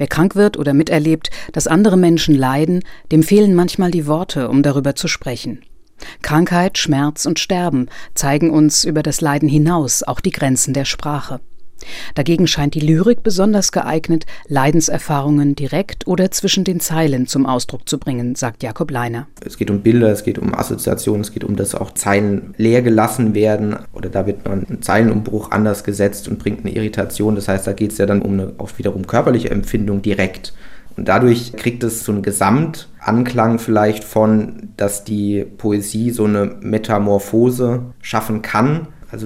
Wer krank wird oder miterlebt, dass andere Menschen leiden, dem fehlen manchmal die Worte, um darüber zu sprechen. Krankheit, Schmerz und Sterben zeigen uns über das Leiden hinaus auch die Grenzen der Sprache. Dagegen scheint die Lyrik besonders geeignet, Leidenserfahrungen direkt oder zwischen den Zeilen zum Ausdruck zu bringen, sagt Jakob Leiner. Es geht um Bilder, es geht um Assoziationen, es geht um, dass auch Zeilen leer gelassen werden oder da wird man einen Zeilenumbruch anders gesetzt und bringt eine Irritation. Das heißt, da geht es ja dann um eine auch wiederum körperliche Empfindung direkt. Und dadurch kriegt es so einen Gesamtanklang vielleicht von, dass die Poesie so eine Metamorphose schaffen kann. Also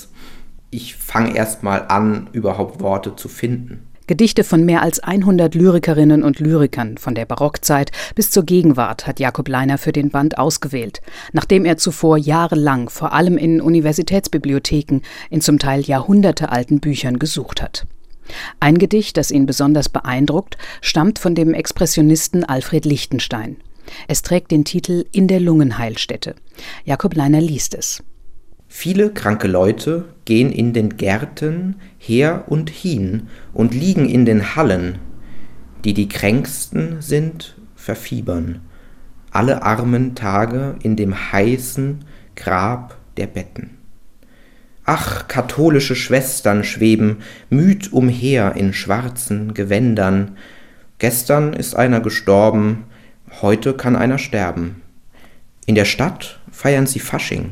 ich fange erst mal an, überhaupt Worte zu finden. Gedichte von mehr als 100 Lyrikerinnen und Lyrikern von der Barockzeit bis zur Gegenwart hat Jakob Leiner für den Band ausgewählt, nachdem er zuvor jahrelang vor allem in Universitätsbibliotheken in zum Teil jahrhundertealten Büchern gesucht hat. Ein Gedicht, das ihn besonders beeindruckt, stammt von dem Expressionisten Alfred Lichtenstein. Es trägt den Titel »In der Lungenheilstätte«. Jakob Leiner liest es. Viele kranke Leute gehen in den Gärten her und hin und liegen in den Hallen. Die kränksten sind, verfiebern. Alle armen Tage in dem heißen Grab der Betten. Ach, katholische Schwestern schweben müd umher in schwarzen Gewändern. Gestern ist einer gestorben, heute kann einer sterben. In der Stadt feiern sie Fasching.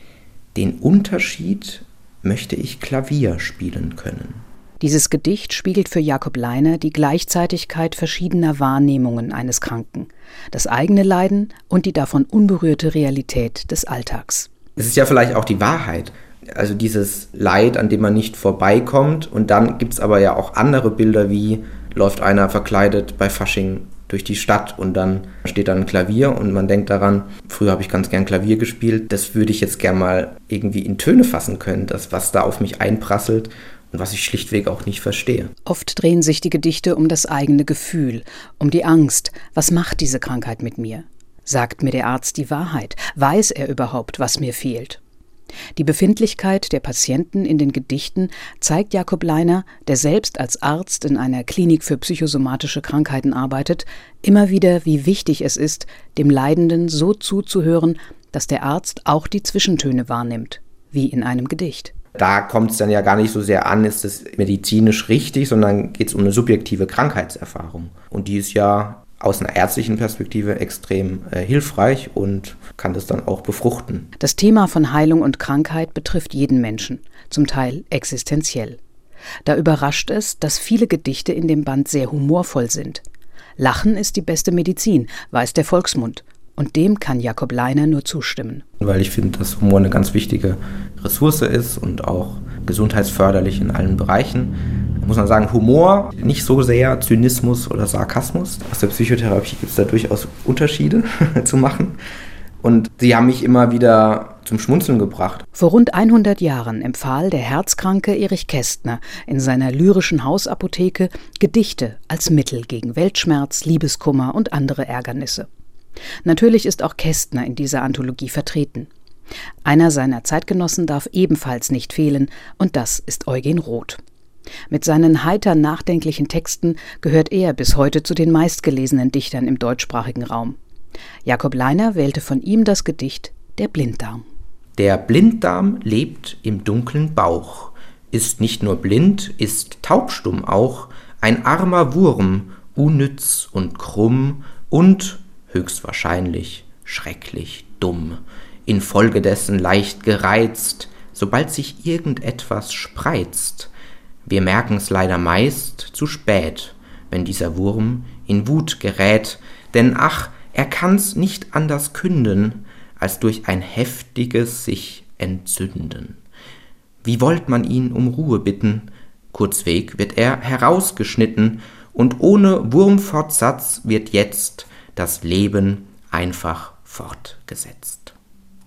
Den Unterschied möchte ich Klavier spielen können. Dieses Gedicht spiegelt für Jakob Leiner die Gleichzeitigkeit verschiedener Wahrnehmungen eines Kranken, das eigene Leiden und die davon unberührte Realität des Alltags. Es ist ja vielleicht auch die Wahrheit, also dieses Leid, an dem man nicht vorbeikommt. Und dann gibt es aber ja auch andere Bilder, wie läuft einer verkleidet bei Fasching durch die Stadt und dann steht da ein Klavier und man denkt daran, früher habe ich ganz gern Klavier gespielt, das würde ich jetzt gern mal irgendwie in Töne fassen können, das, was da auf mich einprasselt und was ich schlichtweg auch nicht verstehe. Oft drehen sich die Gedichte um das eigene Gefühl, um die Angst. Was macht diese Krankheit mit mir? Sagt mir der Arzt die Wahrheit? Weiß er überhaupt, was mir fehlt? Die Befindlichkeit der Patienten in den Gedichten zeigt Jakob Leiner, der selbst als Arzt in einer Klinik für psychosomatische Krankheiten arbeitet, immer wieder, wie wichtig es ist, dem Leidenden so zuzuhören, dass der Arzt auch die Zwischentöne wahrnimmt, wie in einem Gedicht. Da kommt es dann ja gar nicht so sehr an, ist es medizinisch richtig, sondern geht es um eine subjektive Krankheitserfahrung. Und die ist ja aus einer ärztlichen Perspektive extrem hilfreich und kann das dann auch befruchten. Das Thema von Heilung und Krankheit betrifft jeden Menschen, zum Teil existenziell. Da überrascht es, dass viele Gedichte in dem Band sehr humorvoll sind. Lachen ist die beste Medizin, weiß der Volksmund. Und dem kann Jakob Leiner nur zustimmen. Weil ich finde, dass Humor eine ganz wichtige Ressource ist und auch gesundheitsförderlich in allen Bereichen. Muss man sagen, Humor, nicht so sehr Zynismus oder Sarkasmus. Aus der Psychotherapie gibt es da durchaus Unterschiede zu machen. Und sie haben mich immer wieder zum Schmunzeln gebracht. Vor rund 100 Jahren empfahl der herzkranke Erich Kästner in seiner lyrischen Hausapotheke Gedichte als Mittel gegen Weltschmerz, Liebeskummer und andere Ärgernisse. Natürlich ist auch Kästner in dieser Anthologie vertreten. Einer seiner Zeitgenossen darf ebenfalls nicht fehlen, und das ist Eugen Roth. Mit seinen heiter nachdenklichen Texten gehört er bis heute zu den meistgelesenen Dichtern im deutschsprachigen Raum. Jakob Leiner wählte von ihm das Gedicht »Der Blinddarm«. Der Blinddarm lebt im dunklen Bauch, ist nicht nur blind, ist taubstumm auch, ein armer Wurm, unnütz und krumm und, höchstwahrscheinlich, schrecklich dumm, infolgedessen leicht gereizt, sobald sich irgendetwas spreizt. Wir merken's leider meist zu spät, wenn dieser Wurm in Wut gerät, denn ach, er kann's nicht anders künden, als durch ein heftiges sich entzünden. Wie wollt man ihn um Ruhe bitten? Kurzweg wird er herausgeschnitten, und ohne Wurmfortsatz wird jetzt das Leben einfach fortgesetzt.